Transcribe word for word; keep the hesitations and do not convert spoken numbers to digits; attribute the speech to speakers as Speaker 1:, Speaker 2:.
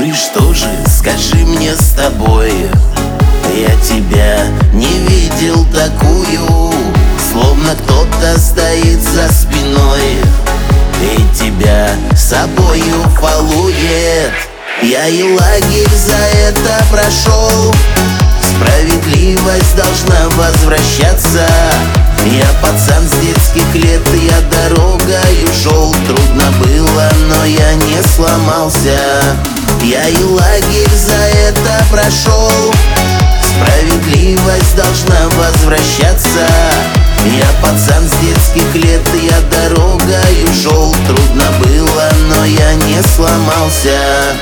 Speaker 1: Ну и что же, скажи мне с тобой, я тебя не видел такую, словно кто-то стоит за спиной и тебя собою фалует. Я и лагерь за это прошел, справедливость должна возвращаться. Я пацан с детских лет, я дорогой ушел. Трудно было, но я не сломался. Я и лагерь за это прошел, справедливость должна возвращаться. Я пацан с детских лет, я дорогой ушел. Трудно было, но я не сломался.